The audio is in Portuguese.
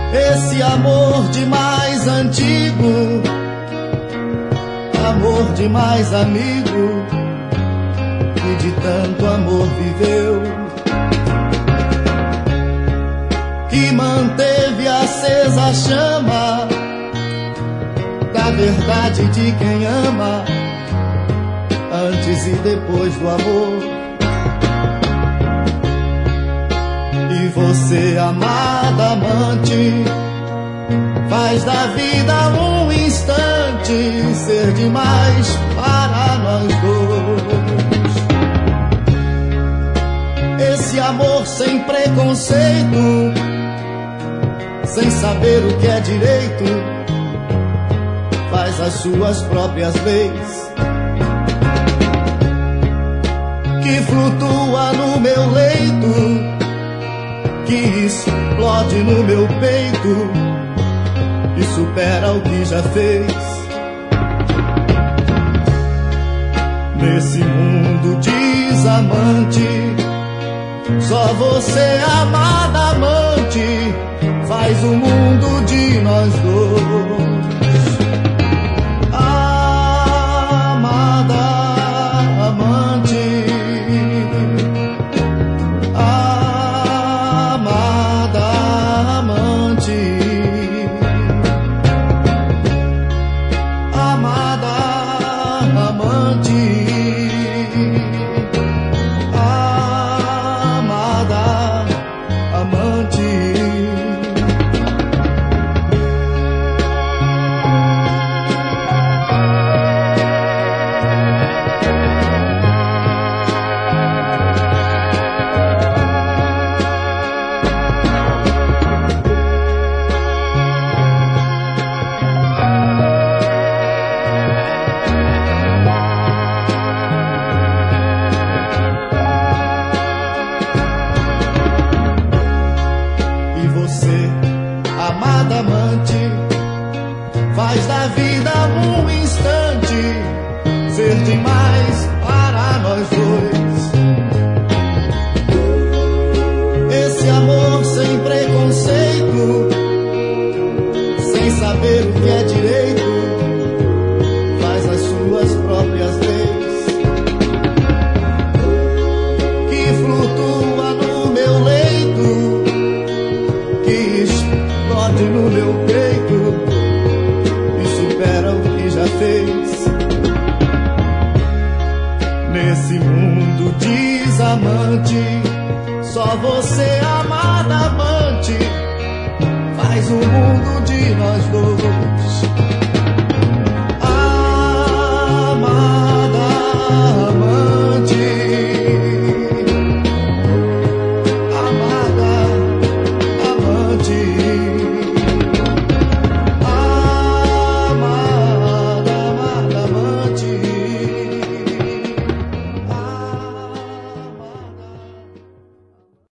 Esse amor demais antigo, amor demais amigo, que de tanto amor viveu, que manteve acesa a chama da verdade de quem ama, antes e depois do amor. E você, amada amante, faz da vida um instante ser demais para nós dois. Esse amor sem preconceito, sem saber o que é direito, faz as suas próprias leis, que flutua no meu leito, que explode no meu peito e supera o que já fez. Nesse mundo desamante, só você, amada amante, faz o mundo de nós dois. Amada amante, amada amante, faz da vida um instante ser demais para nós dois. Esse amor sem preconceito, sem saber o que é direito,